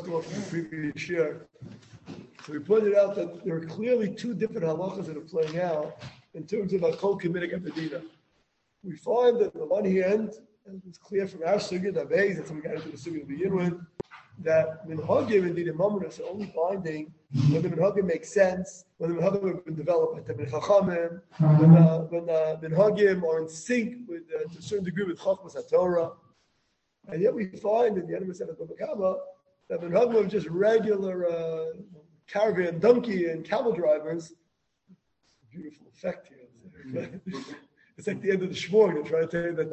recall from the previous year. So we pointed out that there are clearly two different halachas that are playing out in terms of Akol Kemidik Abedina. We find that on the one hand, and it's clear from our sugya, the base, that's when we got into the sugya to begin with, that minhagim indeed in Mamonas are only binding when the minhagim makes sense, when the minhagim have been developed by the chachamim, when the minhagim are in sync with, to a certain degree, with chachmas HaTorah. And yet we find in the end of the Bava Kama that minhagim are just regular caravan, donkey, and camel drivers. Beautiful effect here. It's like the end of the shmor. They're trying to tell you that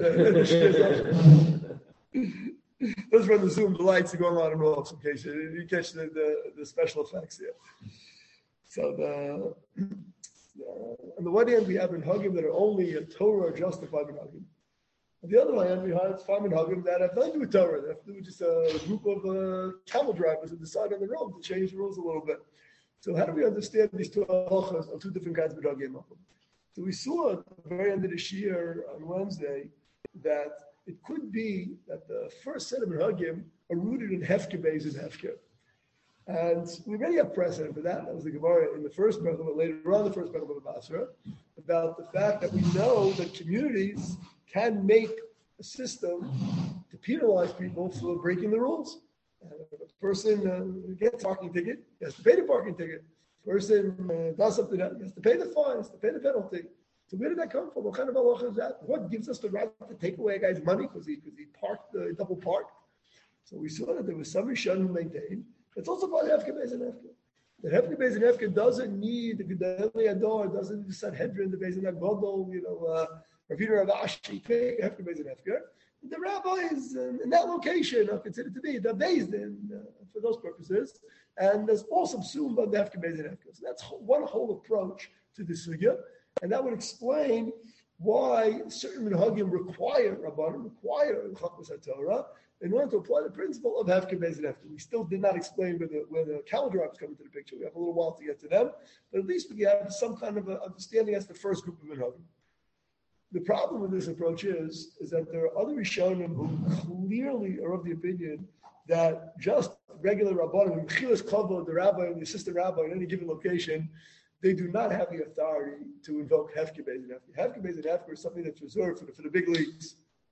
those run the Zoom, the lights are going on and off in case you catch the special effects here. So on the one hand, we have minhagim that are only a Torah justified minhagim. On the other hand, we have minhagim that have nothing to do with Torah. They have to do with just a group of camel drivers who decide on their own to change the rules a little bit. So how do we understand these two halachas of two different kinds of minhagim? So we saw at the very end of this year on Wednesday that it could be that the first set of minhagim are rooted in hefker beis and hefker. And we already have precedent for that. That was the Gemara in the first paragraph, but later on the first paragraph of Basra, about the fact that we know that communities can make a system to penalize people for breaking the rules. If a person gets a parking ticket, he has to pay the parking ticket. Person does something else, he has to pay the fine, he has to pay the penalty. So where did that come from? What kind of halacha is that? What gives us the right to take away a guy's money because he parked double parked? So we saw that there was some Rishon who maintained it's also about hefker beis and hefker. The hefker beis and hefker doesn't need the Gedolei Ador, doesn't need the Sanhedrin, the Beis and Agodol, Ravina Rav Ashi, hefker beis and hefker. The rabbis in that location are considered to be the beis for those purposes, and there's all subsumed by the hefker beis and hefker. So that's one whole approach to the sugya, and that would explain why certain minhagim require chachmas HaTorah in order to apply the principle of hefker beis and hefker. We still did not explain where the camel drivers come into the picture. We have a little while to get to them, but at least we have some kind of understanding as the first group of minhagim. The problem with this approach is that there are other Rishonim who clearly are of the opinion that just regular Rabbanim, Mechilas Kavod, the rabbi and the assistant rabbi in any given location, they do not have the authority to invoke hefker beis and hefker. Hefker beis and hefker is something that's reserved for the big leagues.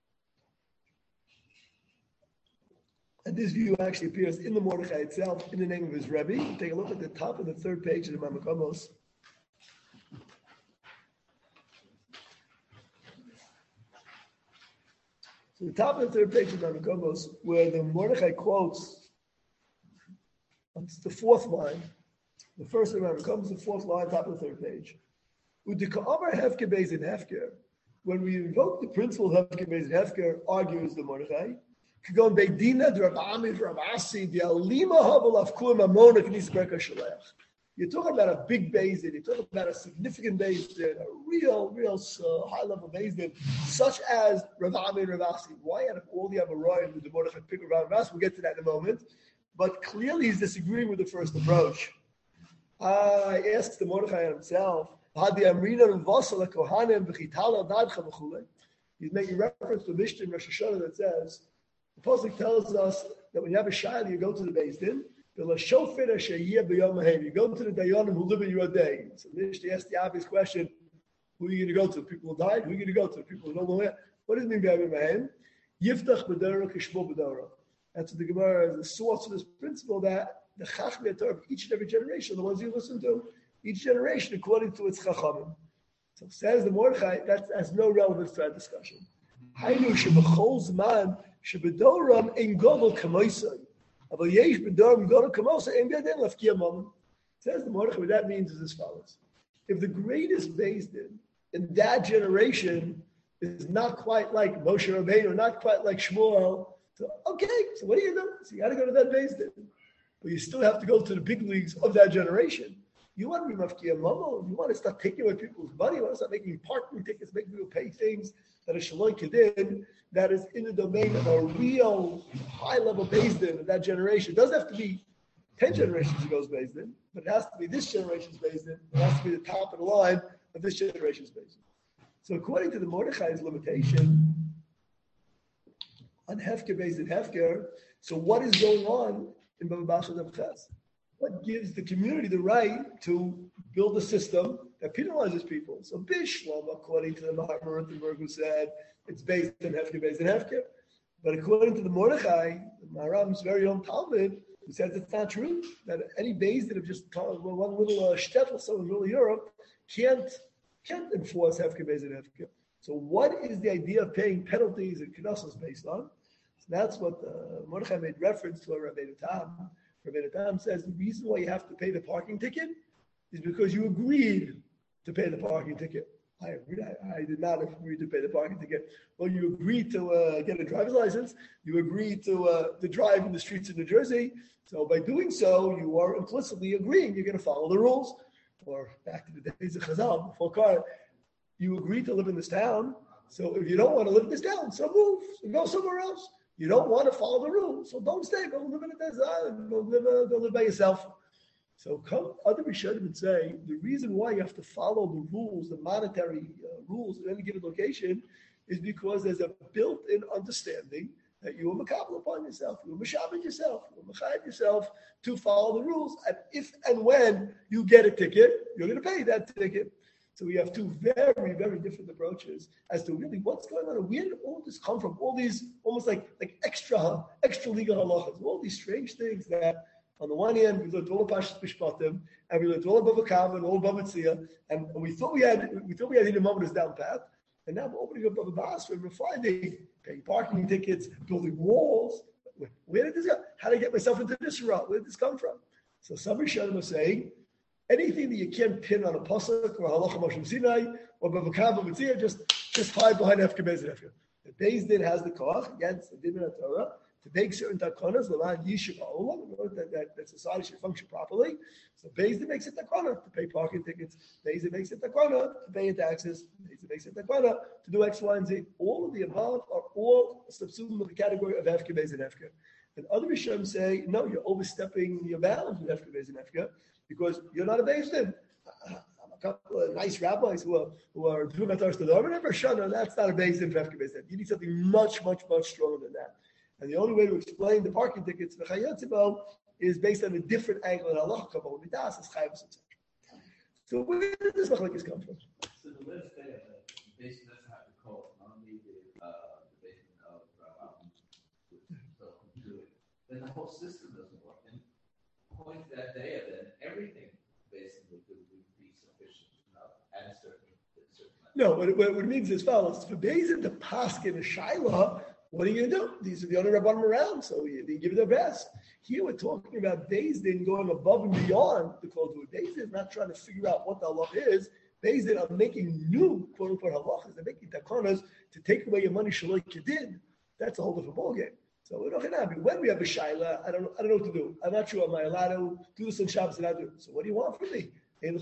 And this view actually appears in the Mordechai itself, in the name of his Rebbe. Take a look at the top of the third page of the Mamakomos. So the top of the third page of the Mamakomos, where the Mordechai quotes, it's the fourth line. The first of the Mamakomos, the fourth line, top of the third page. Udika'amar hefker beis and hefker. When we invoke the principle of hefker beis and hefker, argues the Mordechai, you're talking about a big Beis Din, you're talking about a significant Beis Din, a real high-level Beis Din, such as Rav Ami and Rav Asi. Why out of all the Amarayim with the Mordechai pick Rav Asi? We'll get to that in a moment. But clearly he's disagreeing with the first approach. I asked the Mordechai himself, he's making reference to Mishnah in Rosh Hashanah that says, the Pasuk tells us that when you have a shayla, you go to the Beis Din. You go to the Dayanim who live in your day. So Mishnah asked the obvious question: who are you going to go to? The people who died? Who are you going to go to? The people who don't know it? What does it mean by Mahem? Yiftach b'dara kishmo b'dara. That's what the Gemara is the source of this principle that the Chachmei Torah of each and every generation, the ones you listen to, each generation according to its Chachamim. So says the Mordechai, that has no relevance to our discussion. Hainu shebechol zman. Shebedoram in Godel Kamoisai. Aval Yesh Bedoram Godel Kamoisai in Gadin Lafkia Mom. Says the Mordechai, what that means is as follows. If the greatest Beis Din in that generation is not quite like Moshe Rabbeinu, not quite like Shmuel, so okay, so what do you do? So you got to go to that Beis Din. But you still have to go to the big leagues of that generation. You want to be Mafkia Mom, you want to start taking away people's money, you want to start making parking tickets, making people pay things that are Shaloi Kedin, that is in the domain of a real high-level Beis Din of that generation. It doesn't have to be 10 generations ago Beis Din, but it has to be this generation's Beis Din. It has to be the top of the line of this generation's Beis Din. So according to the Mordechai's limitation on Hefker Beis Din Hefker, so what is going on in Bava Basra Daf Ches. What gives the community the right to build a system that penalizes people? So Bishlam, according to the Maharshal Rothenberg, who said it's based on Hefker. But according to the Mordechai, the Maharam's very own Talmud, who says it's not true, that any base that have just one little shtetl, so in rural Europe, can't enforce Hefker based on Hefker. So what is the idea of paying penalties and knessos based on? So that's what Mordechai made reference to Rabbeinu Tam. Rabbeinu Tam says the reason why you have to pay the parking ticket is because you agreed to pay the parking ticket. I did not agree to pay the parking ticket. Well, you agreed to get a driver's license. You agreed to drive in the streets of New Jersey. So by doing so, you are implicitly agreeing you're going to follow the rules. Or back to the days of Chazal, before car, you agreed to live in this town. So if you don't want to live in this town, so move and go somewhere else. You don't want to follow the rules, so don't stay. Go live in a desert. Go live by yourself. So other Rishonim would say the reason why you have to follow the rules, the monetary rules in any given location, is because there's a built-in understanding that you are makabel upon yourself, you are mashabed yourself, you are machayed yourself to follow the rules. And if and when you get a ticket, you're going to pay that ticket. So we have two very, very different approaches as to really what's going on. Where did all this come from? All these almost like extra legal halachas, all these strange things that on the one hand we learned all the Pashas Mishpatim and we learned all of Bava Kama and all of Bava Tzia, and we thought we had hit a moment down path, and now we're opening up Bava Basra and we're finding paying parking tickets, building walls. Where did this go? How did I get myself into this route? Where did this come from? So some Rishonim are saying anything that you can't pin on a pasuk or halacha Moshe Sinai or Bavakam B'Mitzia, just hide behind Hefker Beis Hefker. The Beis Din has the koach against the Din of Torah to make certain takonas, l'man yishuv ha'olam, in order that society should function properly. So Beis Din makes it takona to pay parking tickets. Beis Din makes it takona to pay taxes. Beis Din makes it takona to do X, Y, and Z. All of the above are all subsumed in the category of Hefker Beis Hefker. And other Rishonim say, no, you're overstepping your bounds with Hefker Beis Hefker, because you're not a Beis Din. A couple of nice rabbis who are doing Matar Stadar, and Shana, that's not a Beis Din for Hefker Beis Din. You need something much, much, much stronger than that. And the only way to explain the parking tickets for Chayatzibel is based on a different angle in Allah Kabbalah Midas is Chayvus, etc. So where did this machlokes come from? So the list there, the Beis Din doesn't have to call not only the Beis Din of then the whole system doesn't work. And point to that day, then everything basically would be sufficient enough at a certain level. No, what it means is as follows. For Beis Din to paskin a shaila, what are you going to do? These are the only rabbanim around, so they give it their best. Here we're talking about Beis Din going above and beyond the call to it. Beis Din is not trying to figure out what the halach is. Beis Din are making new quote-unquote halachas. They're making takonas to take away your money shaloi kedin. That's a whole different ballgame. So we're not going to have it. When we have a shaila, I don't know what to do. I'm not sure. Am I allowed to do this on Shabbos and not do it? So what do you want from me?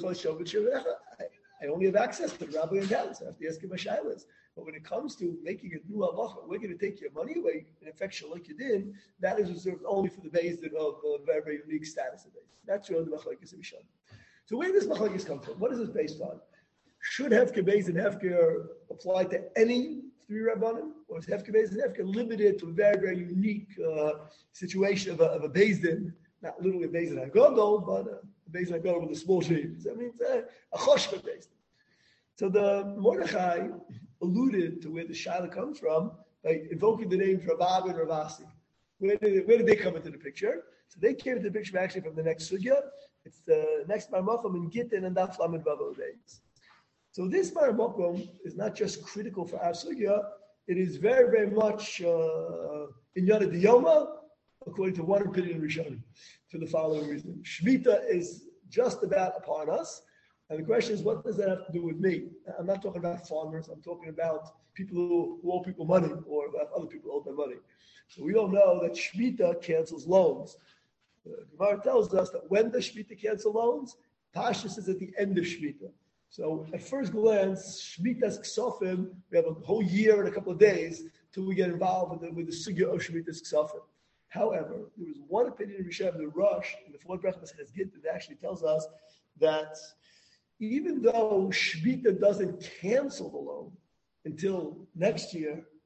I only have access to the rabbi and talents. I have to ask him my shailas. But when it comes to making a new halacha, we're going to take your money away, in effect, shaloi kedin. That is reserved only for the Beis Din of a very, very unique status of Beis Din. That's really the machlokes of Rishon. So where does machlokes come from? What is this based on? Should Hefker Beis Din Hefker apply to any three rabbanim, or is Hefker Beis Din Hefker limited to a very, very unique situation of a Beis Din, not literally a Beis Din HaGadol, but a Beis Din HaGadol with a small sheep. So, I mean, it's a choshva Beis Din. So the Mordechai alluded to where the shaila comes from by invoking the names Rabab and Ravasi. Where did they come into the picture? So they came into the picture actually from the next sugya. It's the next Marmakom in Gittin and Daf Lamed Vav days. So this Marmakom is not just critical for our sugya, it is very, very much in Yad Diyoma, according to one opinion Rishonim, for the following reason. Shmita is just about upon us. And the question is, what does that have to do with me? I'm not talking about farmers. I'm talking about people who owe people money or other people owe them money. So we all know that Shemitah cancels loans. The Gemara tells us that when does Shemitah cancel loans? Pashtus is at the end of Shemitah. So at first glance, Shemitah's Ksofim, we have a whole year and a couple of days till we get involved with the sugya of Shemitah's Ksofim. However, there was one opinion in Rishon, the Rush, in the fourth bracha of Gittin, that actually tells us that even though Shemitah doesn't cancel the loan until next year,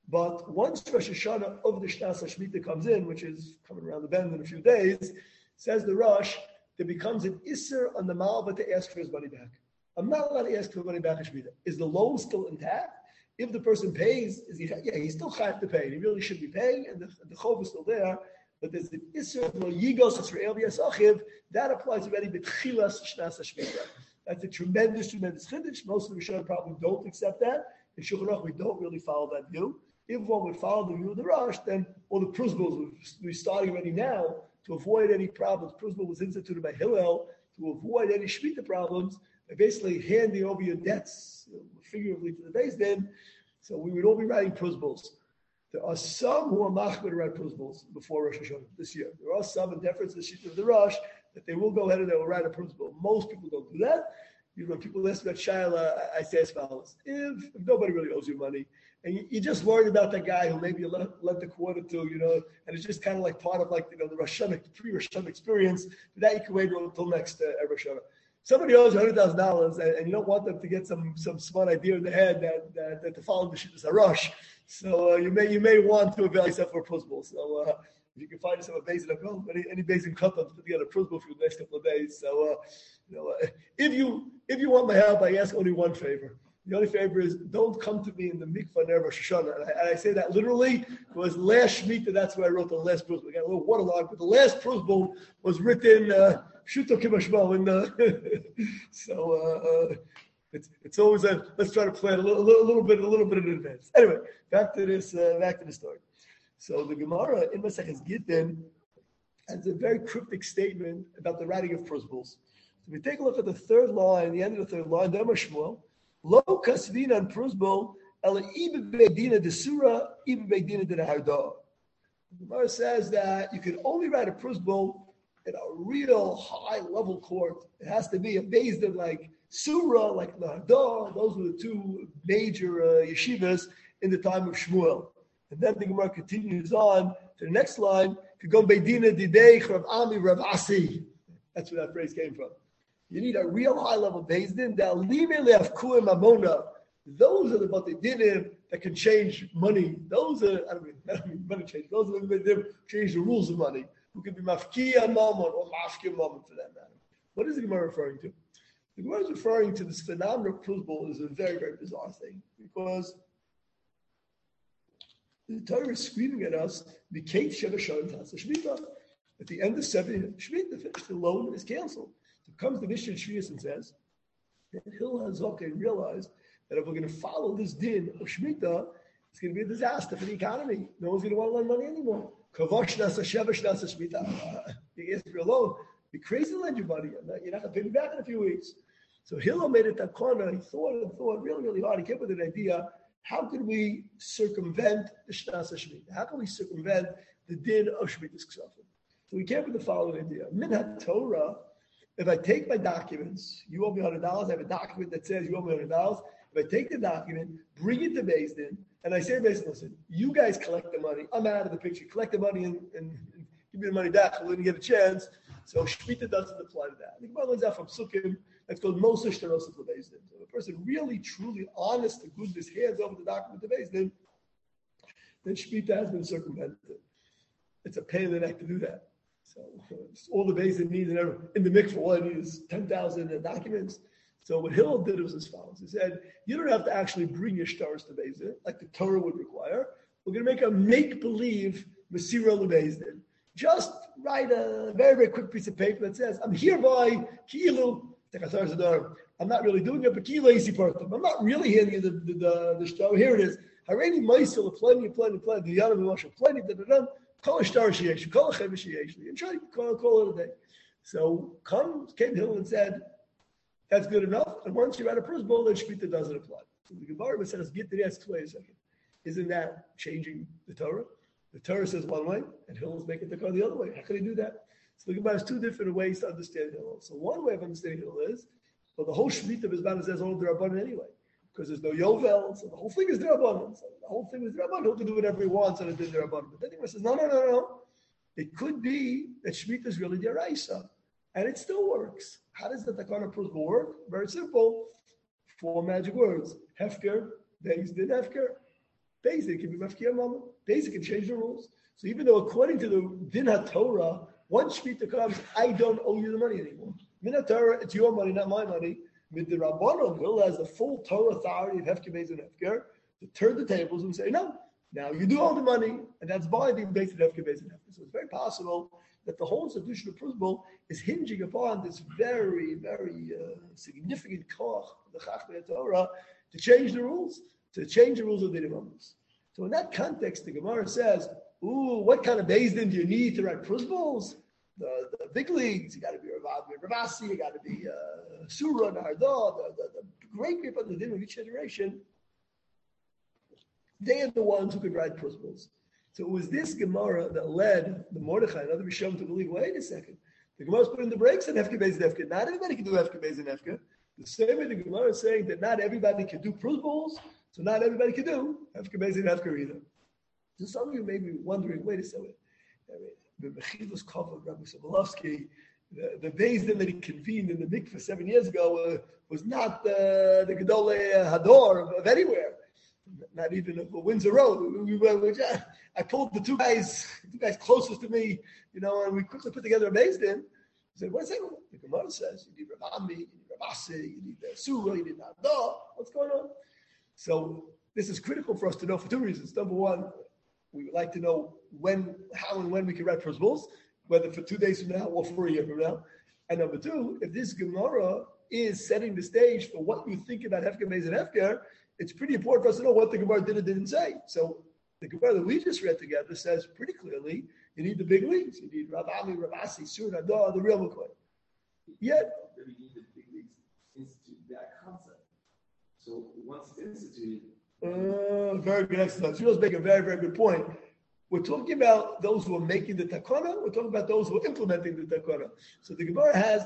But once Rosh Hashanah of the Shnas HaShemitah comes in, which is coming around the bend in a few days, says the Rosh, there becomes an Isser on the Malva to ask for his money back. I'm not allowed to ask for money back in Shemitah. Is the loan still intact? If the person pays, he's still chayav to pay. He really should be paying, and the chov is still there. But there's the Isser lo yigos Yisrael v'yasachiv that applies already b'tchilas Shnas HaShemitah. That's a tremendous chiddush. Most of the Rishonim probably don't accept that. In Shulchan Aruch, we don't really follow that view. If one would follow the view of the Rosh, then all the principles would be starting already now to avoid any problems. Principle was instituted by Hillel to avoid any Shemitah problems by basically handing over your debts figuratively to the Beis Din. So we would all be writing principles. There are some who are machmir to write principles before Rosh Hashanah this year. There are some, in deference to the sheet of the Rosh, that they will go ahead and they will write a principle. Most people don't do that. When people ask about Shaila, I say as follows. If nobody really owes you money, and you're just worried about that guy who maybe you lent the quarter to, and it's just kind of like part of the Rosh Hashanah, pre-Rosh Hashanah experience, that you can wait until next Rosh Hashanah. Somebody owes you $100,000 and you don't want them to get some smart idea in the head that the following shit is a rush. So you may want to avail yourself for a principle. So if you can find yourself a base in any base in Qatar to put together a principle for the next couple of days. So if you want my help, I ask only one favor. The only favor is don't come to me in the mikvah near Rosh Hashanah. And I say that literally because last Shemitah, that's where I wrote the last principle. I got a little waterlogged, but the last principle was written Shuto Kibashmo in the so it's always let's try to plan a little bit in advance. Anyway, back to the story. So the Gemara in Maseches Gittin has a very cryptic statement about the writing of principles. So we take a look at the third line, the end of the third line, Dama Shmuel, Lo kasvina and principle, ela ibe beidina desura, ibe beidina de harda. The Gemara says that you can only write a principle in a real high level court. It has to be a beis din like Surah, like Harda. Those were the two major yeshivas in the time of Shmuel. And then the Gemara continues on to the next line. Could go beidina didei Rav Ami Rav Asi. That's where that phrase came from. You need a real high level beis din. Those are the batei dinim that can change money. Those are I don't mean money change. Those are the change the rules of money. Who can be mafkiya mammon or mafkiya mammon for that matter. What is the Gemara referring to? The Gemara is referring to this phenomenon of principle is a very, very bizarre thing because the Torah is screaming at us, the Kate Shevashon Tasa Shemitah. At the end of 7 Shemitah, finished, the loan is canceled. So comes the Mishnah Shvius and says, that Hillel HaZoken realized that if we're going to follow this din of Shemitah, it's going to be a disaster for the economy. No one's going to want to lend money anymore. Kavosh Nasa Shevash Nasa Shemitah. You ask for a loan, be crazy to lend your money. You're not going to pay me back in a few weeks. So Hillel made it that corner. He thought really, really hard. He came with an idea. How could we circumvent the Shnas HaShemitah? How can we circumvent the din of Shemitah's Ksafim? So we came with the following idea. Min HaTorah, if I take my documents, you owe me $100, I have a document that says you owe me $100. If I take the document, bring it to Beis Din, and I say to Beis Din, listen, you guys collect the money. I'm out of the picture. Collect the money and give me the money back. We didn't get a chance. So Shemitah doesn't apply to that. I think about that from Sukkim. That's called Moshe Shtarosa to Beis Din. So if a person really, truly, honest to goodness hands over the document to Beis Din, then Shemitah has been circumvented. It's a pain in the neck to do that. So all the Beis Din needs in the mikvah, all I need is 10,000 documents. So what Hillel did was as follows. He said, you don't have to actually bring your shtaros to Beis Din, like the Torah would require. We're going to make a make-believe Masira LeBeis Din. Just write a very, very quick piece of paper that says, I'm hereby, Ki'ilu, I'm not really doing it, but I'm not really handing you the shtar. Here it is. Hareni Maisel, plenty, the Yana Moshe, plenty, call a shtar sheyesh, call a chevish sheyesh, and try to call it a day. So came Hillel and said, that's good enough. And once you write a principle, then Shemitah doesn't apply. So the Gemara said, let's get to the ask wait a second. Isn't that changing the Torah? The Torah says one way, and Hillel's making the Torah the other way. How can he do that? So the Gemara has two different ways to understand Hillel. So one way of understanding Hillel is, well, the whole Shemitah of his man says all D'Rabbanan anyway, because there's no Yovel, so the whole thing is D'Rabbanan. So the whole thing is D'Rabbanan. He'll do whatever he wants, and it's D'Rabbanan. But then the Gemara says, no. It could be that Shemitah is really D'Oraisa, and it still works. How does the Takana principle work? Very simple. 4 magic words. Hefker, Beis Din Hefker. Basic can be mafkia mama. Basic can change the rules. So even though according to the Din HaTorah, once Shmita comes, I don't owe you the money anymore. Min HaTorah, it's your money, not my money. With the Rabbanon, Will has the full Torah authority of Hefker Beis and Hefker to turn the tables and say, no, now you do owe the money, and that's binding based on Hefker Beis and Hefker. So it's very possible that the whole institutional principle is hinging upon this very, very significant koch, the Chachmei Torah, to change the rules of the Imams. So in that context, the Gemara says, what kind of Beis Din do you need to write principles? The big leagues, you got to be Ravasi, you got to be Surah, Nardah, the great people in the din of each generation. They are the ones who could write principles. So it was this Gemara that led the Mordechai and other Rishon to believe, wait a second, the Gemara is putting the brakes on Hefker Beis and Hefker. Not everybody can do Hefker Beis and Hefker. The same way the Gemara is saying that not everybody can do principles, so not everybody can do Hefker Beis and Hefker either. So some of you may be wondering, wait a second, the Mechilus Kavod, Rabbi Sobolovsky, the Beis Din that he convened in the mikveh 7 years ago was not the Gedolei Hador of anywhere, not even of Windsor Road. I pulled the two guys closest to me, and we quickly put together a Beis Din. I said, wait a second, the Gemara says you need Rav Ami, you need Rav Asi, you need Surah, you need Nadah. What's going on? So this is critical for us to know for two reasons. Number one, we would like to know how and when we can write principles, whether for 2 days from now or for a year from now. And number two, if this Gemara is setting the stage for what you think about Hefker Beis and Hefker, it's pretty important for us to know what the Gemara did or didn't say. So the Gemara that we just read together says pretty clearly, you need the big leagues. You need Rav Ami, Rav Asi, Surah, Nadah, the real McCoy. Yet, you need the big leagues institute that concept. So once it's instituted, very good exercise. You just make a very, very good point. We're talking about those who are making the takana. We're talking about those who are implementing the takana. So the Gemara has.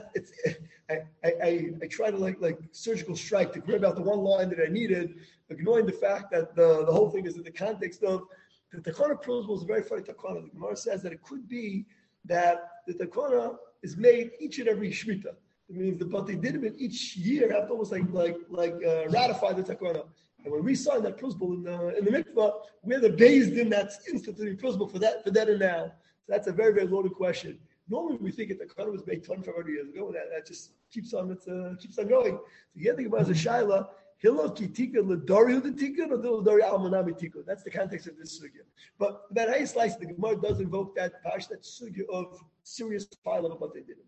I try to like surgical strike to grab out the one line that I needed, ignoring the fact that the whole thing is in the context of the takana principle is a very funny takana. The Gemara says that it could be that the takana is made each and every shmita. It means but they did it each year have to almost ratify the takana. And when we sign that principle in the mikvah, we're the Beis Din that's instituting principle for that and now. So that's a very, very loaded question. Normally we think that the Quran was made 25 years ago, and that just keeps on going. So here the Gemara is a shaila, Hilo kitika l'dori u'detikun or l'dori almanami tikun. That's the context of this sugya. But that high slice, the Gemara does invoke that pash, that sugya of serious file of what they did.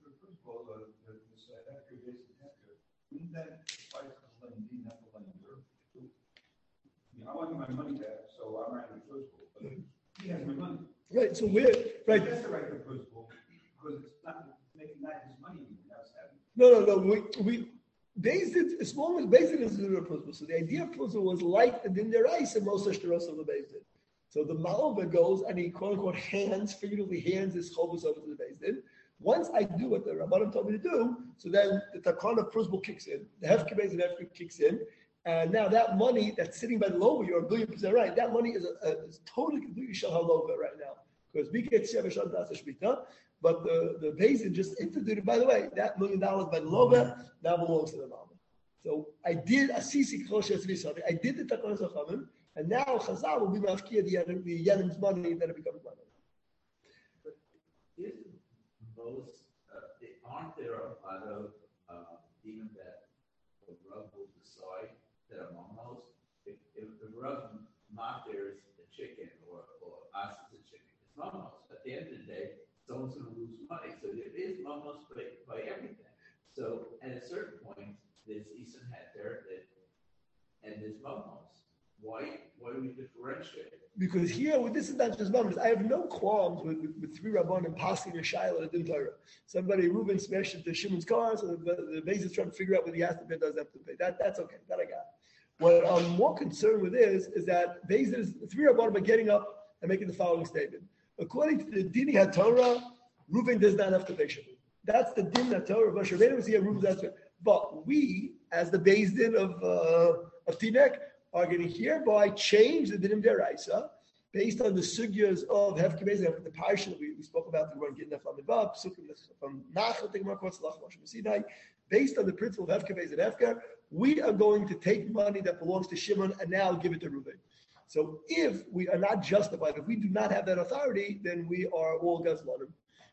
I want my money back, so I'm writing the principle. But he has my money. Right, so we're right. He has to write the principle because it's not making that his money. No. We Beis Din, as long as Beis Din is the principle. So the idea of principle was like the Din Derais and most Ashtaros of the Beis Din. So the Malva goes and he quote unquote figuratively hands his chovos over to the Beis Din. Once I do what the Rabbanim told me to do, so then the Takana principle kicks in, the Hefker Beis and Hefker kicks in. And now that money that's sitting by the lower, you're 1,000,000% right. That money is totally completely shal halova right now because we get shevashan das shmita, but the Beis Din just instituted. By the way, that $1 million by the lower now belongs to the mama. So I did asisi kloshes v'sadi. I did the takana zachamim, and now Chazal will be mafkia the yanim's money that it becomes money. But aren't there a lot of even that the Rav will decide that among those, if the Rav Matir is a chicken or us is a chicken, it's mamos. At the end of the day, someone's going to lose money. So there is mamos by everything. So at a certain point, there's Isan Heter and there's mamos. Why do we differentiate? Because here, this is not just mamos. I have no qualms with three Rabbanim passing a shayla at the Torah. Somebody, Reuben, smashed into Shimon's car, so the Beis is trying to figure out whether he has to pay, doesn't have to pay. That's okay. That I got. What I'm more concerned with is that Beis is three Rabbanim are getting up and making the following statement. According to the Dini HaTorah, Reuben does not have to pay Shimon. That's the Din HaTorah. Moshe Rabbeinu was here, Reuben does not. But we, as the Beis Din of Tinek, are going to hereby change the Dinim Deraisa based on the sugyas of Hefker Beis and the parsha that we spoke about. The word getting from the Bab, from Nachal, the Gemara quotes Lach Moshe Sinai. Based on the principle of Hefker Beis and Hefker, we are going to take money that belongs to Shimon and now give it to Reuben. So if we are not justified, if we do not have that authority, then we are all Gazlanim.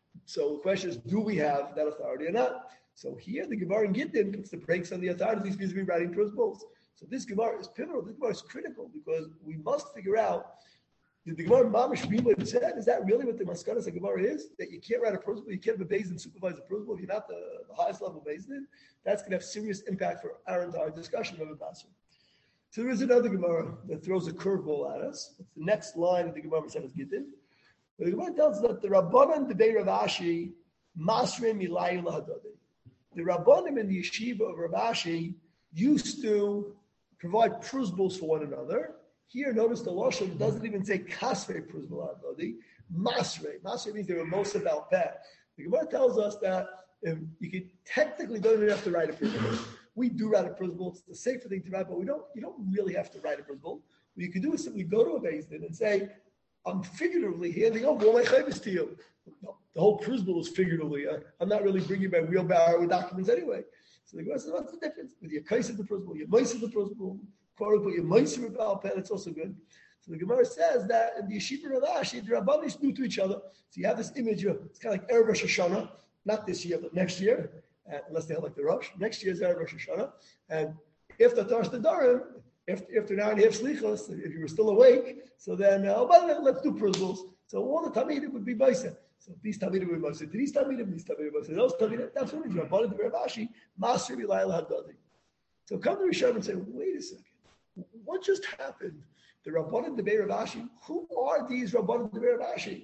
So the question is, do we have that authority or not? So here the Gemara in Gittin puts the brakes on the authority these be writing principles. So this Gemara is pivotal. This Gemara is critical because we must figure out, did the Gemara Mamash mean what it said? Is that really what the Maskanas of Gemara is? That you can't write a principle, you can't have a Beis Din supervise a principle if you're not the highest level Beis Din? That's going to have serious impact for our entire discussion of Abbasur. So there is another Gemara that throws a curveball at us. It's the next line of the Gemara Maseches Gittin. The Gemara tells us that the Rabbanan debei Rav Ashi masrim ilayim lahadadi. The Rabbanim in the yeshiva of Rav Ashi used to provide principles for one another. Here, notice the Lashon doesn't even say kasvei principle lahadadi. Masrei. Masrei means they were most about that. The Gemara tells us that you can technically don't even have to write a principle. We do write a principle. It's the safer thing to write, but you don't really have to write a principle. What you can do is simply go to a Beis Din and say, I'm figuratively handing over all my chayvus to you. No, the whole principle is figuratively. I'm not really bringing my wheelbarrow with documents anyway. So the Gemara says, what's the difference? With your kais of the principle, your mice of the principle, quote unquote, your mice of the pen, it's also good. So the Gemara says that in the yeshiva of Rashi, the Rabbanis do to each other. So you have this image of, it's kind of like Erev Rosh Hashanah, not this year, but next year. Unless they have like the Rosh. Next year's Erev Rosh Hashanah. And if the Tarsh Darim, after an hour and a half slichos, if you were still awake, so then, let's do principles. So all the Talmidim would be Baisa. So these Talmidim would be Baisa. These Talmidim would be Baisa. Those Talmidim, that's what it is. Rabbanan de Rav Ashi, Maser B'Layla Hadadi. So come to Rishon and say, wait a second. What just happened? The Rabbanan de Rav Ashi, who are these Rabbanan de Rav Ashi?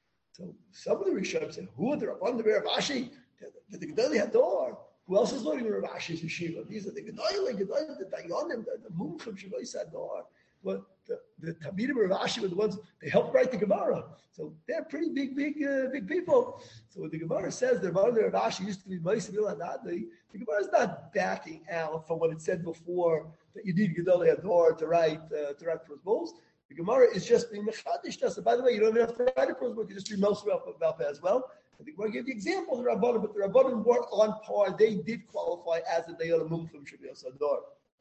So some of the Rishon say, who are the Rabbanan de Rav Ashi? The Gedali Hador. Who else is learning Rav Ashi's yeshiva? These are the Gedali, the Dayanim, the Mumchim Shavais Hador. But the Talmidim Rav Ashi were the ones, they helped write the Gemara. So they're pretty big people. So when the Gemara says the Rabbanan Rav Ashi used to be Ma'aseh Hadadi, the Gemara is not backing out from what it said before that you need Gedali Hador to write principles. The Gemara is just being mechadish. So by the way, you don't even have to write a principle, you can just be most about that as well. I think we'll give the example of the Rabbanim, but the Rabbanim weren't on par. They did qualify as a Dayan Mumchim Shabbat Sador.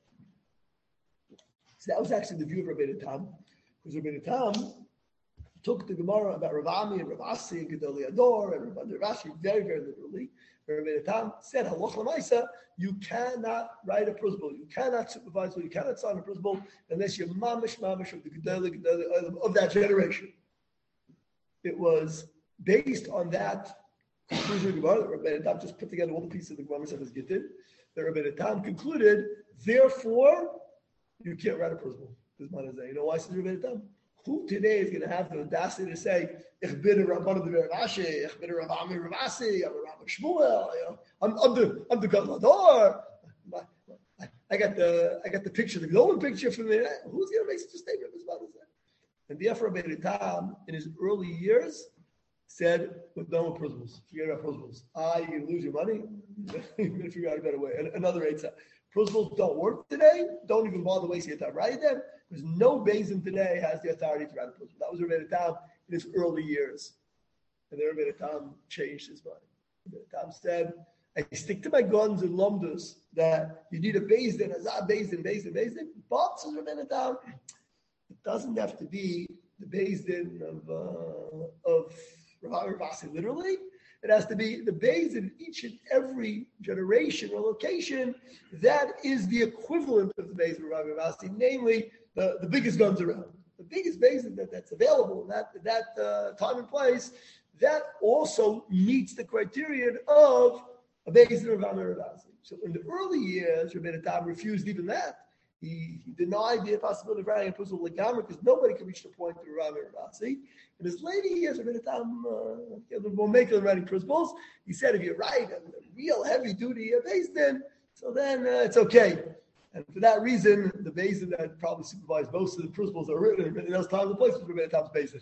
So that was actually the view of Rabbeinu Tam, because Rabbeinu Tam took the Gemara about Rav Ami and Rav Asi and Gedali Ador and Rav Ashi very, very literally. Rabbeinu Tam said, Halach L'maisa, you cannot write a principle, you cannot supervise, you cannot sign a principle unless you're mamish of the Gedali of that generation. It was based on that conclusion of the Gemara, Rabbeinu Tam just put together all the pieces of the Gemara Maseches Gittin. The Rabbeinu Tam concluded, therefore, you can't write a principle. You know why, says Rabbeinu Tam? Who today is going to have the audacity to say, Ich bin a Rabbanan de Rav Ashi, Ich bin a Rav Ami Rav Asi, I'm a Rav Shmuel, I'm the Gadol. I got the picture, the golden picture from there. Who's going to make such a statement? And therefore, Rabbeinu Tam, in his early years, said, with no principles. Forget about principles. You're going to lose your money. You're going to figure out a better way. Another Eitzah. Principles don't work today. Don't even bother wasting your time writing them, because no Beis Din today has the authority to write a principle. That was Rabbeinu Tam in his early years. And then Rabbeinu Tam changed his mind. Rabbeinu Tam said, I stick to my guns and lumdus that you need a Beis Din, a Beis Din. But, says Rabbeinu Tam, it doesn't have to be the Beis Din of Rav Asi, literally. It has to be the Beis Din in each and every generation or location that is the equivalent of the Beis Din of Rav Asi, namely the biggest guns around. The biggest Beis Din that's available in that time and place, that also meets the criterion of a Beis Din of Rav Asi. So in the early years, Rabbeinu Tam refused even that. He denied the possibility of writing a principle like Gamma because nobody could reach the point to Rav Asi. In his later years, Rabbeinu Tam will make writing principles. He said, if you write a real heavy-duty Beis Din, so then it's okay. And for that reason, the Beis Din that probably supervised most of the principles that are written in those times and places was Rabbeinu Tam's Beis Din.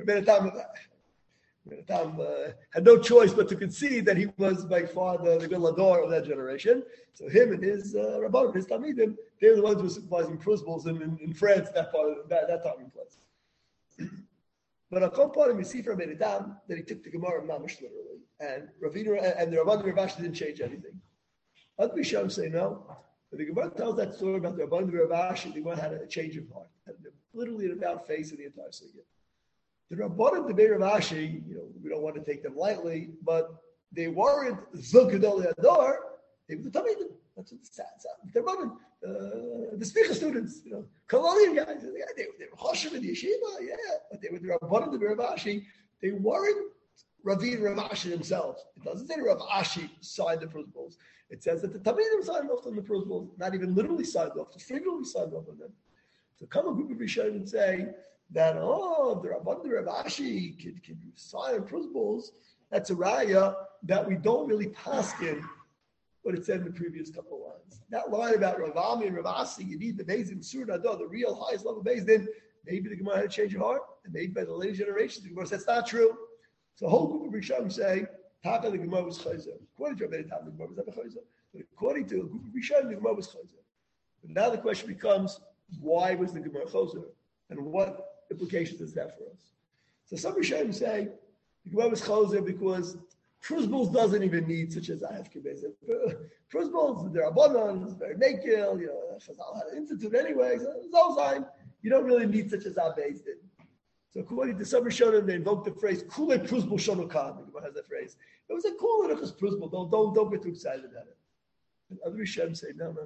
Rabbeinu Tam had no choice but to concede that he was by far the Gadol of that generation. So him and his Rabbanim, his Talmidim, they're the ones who were supervising principles in France, that part of that time and place. But a component we see from Rabbeinu Tam that he took the Gemara mamish literally, and Ravina and the Rabbanim Rav Ashi didn't change anything. Other Rishon say no. But the Gemara tells that story about the Rabbanim Rav Ashi. The Gemara had a change of heart. And literally an about face of the entire sugya. The Rabbanim, the Beir Rav Ashi, we don't want to take them lightly, but they weren't Zilkadol Yador, they were the Talmidim. That's what the Rabbanim, the Smicha students, Kalalian guys, they were Choshev in the yeshiva, but they were the Rabbanim, the Beir Rav Ashi, they weren't Ravi and Rav Ashi themselves. It doesn't say Rav Ashi signed the principles. It says that the Talmidim signed off on the principles, not even literally signed off, just figuratively signed off on them. So come a group of Rishonim and say that, the Rabban, the Rav Ashi can sign principles. That's a raya that we don't really paskin what it said in the previous couple of lines. That line about Rav Ami and Rav Asi, you need the Beis Din Sur Nado, the real highest level Beis Din. Maybe the Gemara had to change your heart, and maybe by the later generations, the Gemara says that's not true. So a whole group of Rishonim say, Taka the Gemara was Chayzer. According to Rabbi Tam, the Gemara was never Chayzer. But according to a group of Rishonim, the Gemara was Chayzer. But now the question becomes, why was the Gemara Chayzer? And what implications is that for us? So some Rishonim say, the Gemara was Chayzer because Prusbulls doesn't even need such as I have Kibbezer. Prusbulls, they're Abanon, it's very naked, Chazal had an institute anyway, so it's all fine. You don't really need such as Abbez did. So according to some Rishonim, they invoked the phrase "Kule Prusbul Shonokan." The Gemara has that phrase. It was a cool little Prusbul. Don't get too excited about it. And other Rishonim say no.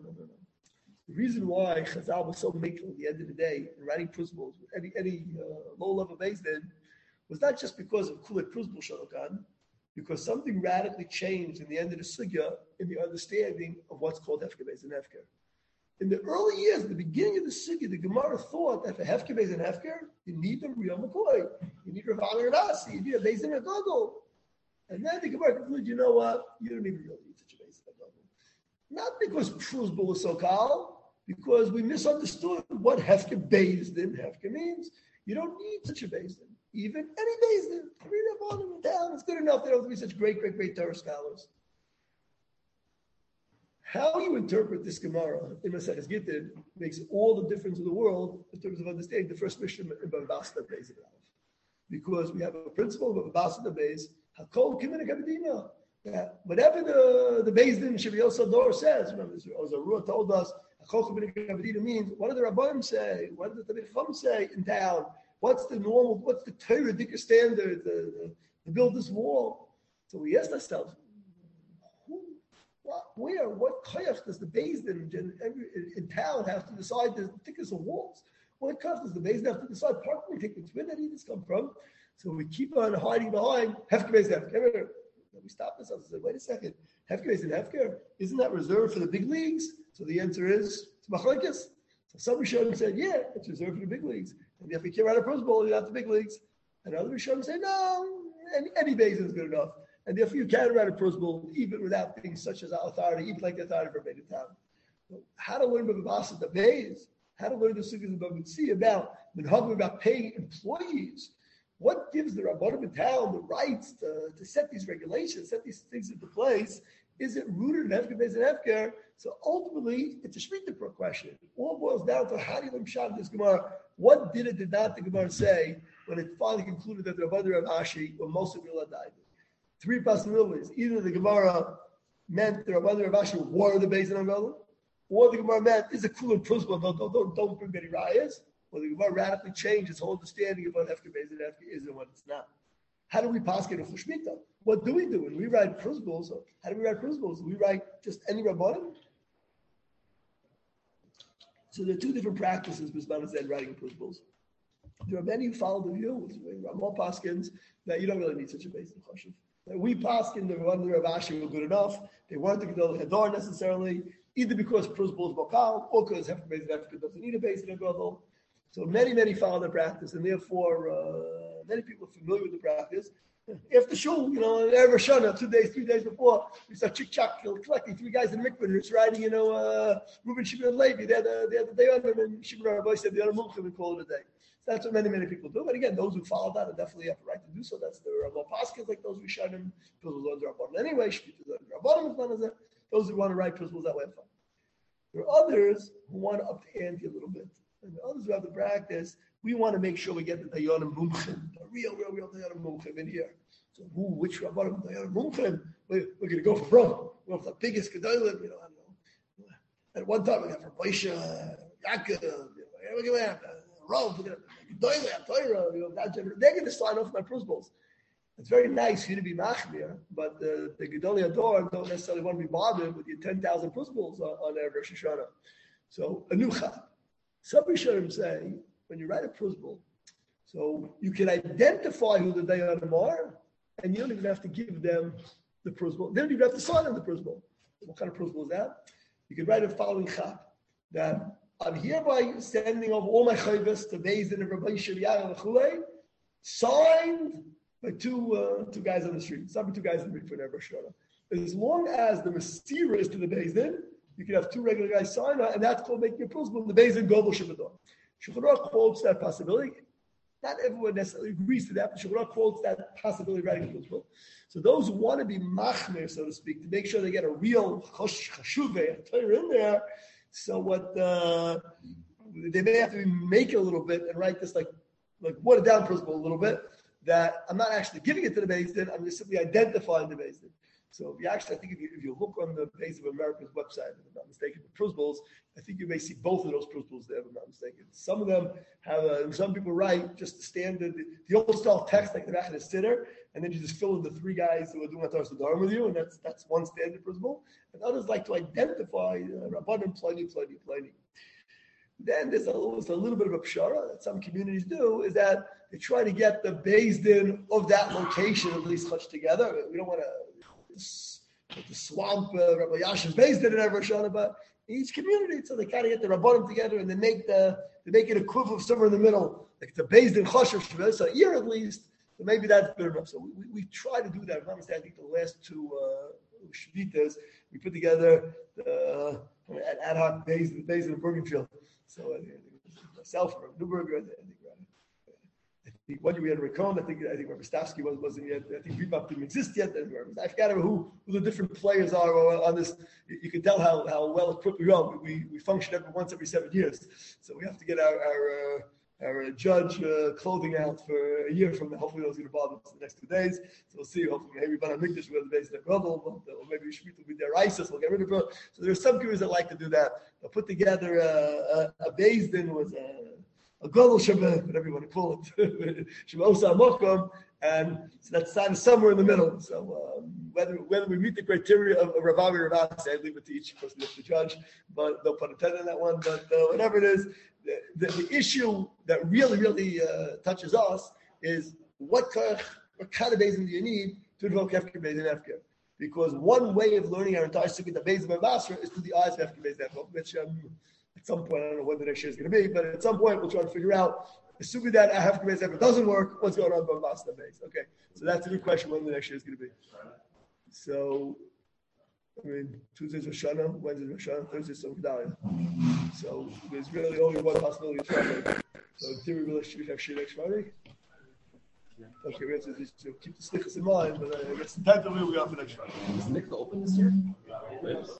The reason why Chazal was so makel at the end of the day in writing Prusbuls with any low level base then was not just because of Kule Prusbul Shonokan, because something radically changed in the end of the sugya in the understanding of what's called Hefker Beis and Hefker. In the early years, the beginning of the sugya, the Gemara thought that for Hefker Beis and Hefker, you need a real McCoy. You need Rav Ami Rav Asi. You need a Beis and a Gogol. And then the Gemara concluded, you know what? You don't even really need such a Beis and a Gogol. Not because Prusbul was so calm, because we misunderstood what Hefker Beis and Hefker means. You don't need such a Beis and. Even any Beis and. Read up on them in town. It's good enough. They don't have to be such great Torah scholars. How you interpret this Gemara in Maseches Gittin makes all the difference in the world in terms of understanding the first mission in Bavasta Beis. Because we have a principle of Bavasta Beis, Hakol Kimin Kabedina. That whatever the Beis Din Shiviyos Sador says, remember, Ozarua told us, Hakol Kimin Kabedina means, what do the Rabbanim say? What does the Talmid Chacham say in town? What's the Torah Dika standard to build this wall? So we asked ourselves, what koyach does the Beis Din in town have to decide the thickness of walls? What koyach does the Beis Din have to decide parking tickets? Where did these come from? So we keep on hiding behind Hefker Beis and Hefker. We stopped ourselves and said, wait a second, Hefker Beis and Hefker, isn't that reserved for the big leagues? So the answer is, it's machlokes. So some Rishonim said, yeah, it's reserved for the big leagues. And if you can't write a Pro Bowl, you have the big leagues. And other Rishonim say, no, any Beis Din is good enough. And therefore, you can write a principle even without things such as authority, even like the authority for Beit Town. So how to learn about the Beis, how to learn the sugyas about Mitzi, about paying employees. What gives the Rabbanim in town the rights to set these regulations, set these things into place? Is it rooted in Hefker Beis and Hefker? So ultimately, it's a Shmita question. It all boils down to how do you learn this Gemara? What did not the Gemara say when it finally concluded that the Rabbanim Rav Ashi were most of Real died? Three possibilities. Either the Gemara meant the Rabbanim Rav Ashi were the Beis and Angola, or the Gemara meant is a cooler principle, don't bring many rayas, or the Gemara radically changed its whole understanding of what Hefker Beis and Hefker is and what it's not. How do we pass it for Shmita? What do we do when we write principles? How do we write principles? Do we write just any Rabbanim? So there are two different practices Bisman said writing principles. There are many who follow the view, Ramal Paskins, that you don't really need such a Beis and Choshev. We paskin the Rabbanim Rav Ashi were good enough. They weren't the Gedol Hadar necessarily, either because Prusbul is Bokal or because Hefker Beis and Hefker doesn't need a Beis and a Gedol. So many follow the practice, and therefore many people are familiar with the practice. After shul, every Shana, 2 days, 3 days before, we start chick-chack collecting 3 guys in the mikvah, and it's riding, Reuben, Shimon, and Levi. They had the day on them, and Shimon Rabbi said the other Mulchim and call it a day. So that's what many people do. But again, those who follow that are definitely have the right to do so. That's the Rabbah Paskins, like those who shine them, those who learn the Rabbanim anyway, those who want to write principles that way. Fine. There are others who want to up the ante a little bit. And the others who have the practice, we want to make sure we get the Dayanim Mumchim, the real Dayanim Mumchim in here. So which Rabbanim Dayanim Mumchim? We're going to go for Rome. We're the biggest Gedolim, I don't know. At one time we got for Baisha, Yaakov, Rav, we're going to they're going to sign off my principles. It's very nice for you to be machmir, but the Gedolei Ador don't necessarily want to be bothered with your 10,000 principles on Erev Rosh Hashanah. So, anucha. Some Rishonim say, when you write a principle, so you can identify who the Dayanim are, and you don't even have to give them the principle. They don't even have to sign on the principle. What kind of principle is that? You can write a following chap, that I'm hereby sending off all my chayvus to Beis Din of Rabbi Shiriyah and Chulei, signed by two guys on the street. Some two guys in the street for Erev Rosh Hashanah. As long as the Masira is to the Beis Din, you can have two regular guys sign on, and that's called making a principle. The Beis Din Gobel Shabbaton. Shulchan Aruch quotes that possibility. Not everyone necessarily agrees to that, but Shulchan Aruch quotes that possibility of writing a principle. So those who want to be machmir, so to speak, to make sure they get a real chashuveh, Torah in there, so what they may have to make it a little bit and write this like watered down principle a little bit, that I'm not actually giving it to the Beis Din, I'm just simply identifying the Beis Din. So I think if you look on the Beis of America's website, if I'm not mistaken, the principles, I think you may see both of those principles there, if I'm not mistaken. Some of them have, some people write just the standard, the old style text like the back of the Siddur, and then you just fill in the three guys who are doing Torah Sodar with you, and that's one standard principle. And others like to identify Rabbanim, Pliny. Then there's a little bit of a pshara that some communities do, is that they try to get the Beis Din of that location at least touched together. We don't want to the swamp Rabbi Yashav's Beis Din in Erev Rosh Hashanah, but each community, so they kind of get the Rabbanim together and they make it a quiv of somewhere in the middle, like it's a Beis Din Choshev Shveh, so a year at least. So maybe that's good enough. So we try to do that. I think the last two Shvitas, we put together an ad hoc Beis Din in Bergenfield. So I think myself, Newberger, I think one year we had a Rikon. I think Rabbi Stavsky wasn't yet. I think Rebab didn't exist yet. I forgot who the different players are on this. You can tell how well equipped we are. We function once every 7 years, so we have to get our judge clothing out for a year from now. Hopefully, those are going to bother us the next 2 days. So we'll see. Hopefully, maybe Ban Hamikdash will have the base of the rubble, or maybe Shemitah will be there. ISIS will get rid of it. So there are some communities that like to do that. They'll put together a Beis Din was a Gadol Shabbat, whatever you want to call it, Shabbat Osa Mokom, and so that's signed somewhere in the middle. So whether we meet the criteria of Ravavi or Ravasi, I leave it to each person to judge, but no pun intended on that one. But whatever it is, the issue that really touches us is what kind of Beis Din do you need to invoke Hefker Beis Din Hefker? Because one way of learning our entire Sukkot, the Beis Din Basra, is through the eyes of Hefker Beis Din Hefker, which at some point, I don't know when the next year is going to be, but at some point we'll try to figure out, assuming that Hefker Beis Din Hefker doesn't work, what's going on with Basra Beis? Okay, so that's a good question when the next year is going to be. So, Tuesday's Rosh Hashanah, Wednesday's Rosh Hashanah, Thursday's Som Gedalia. So there's really only one possibility of Friday. So in theory, we'll have Shir next Friday. Okay, we have to keep the slichas in mind, but I guess the time we are for next Friday. Is Nick open this year?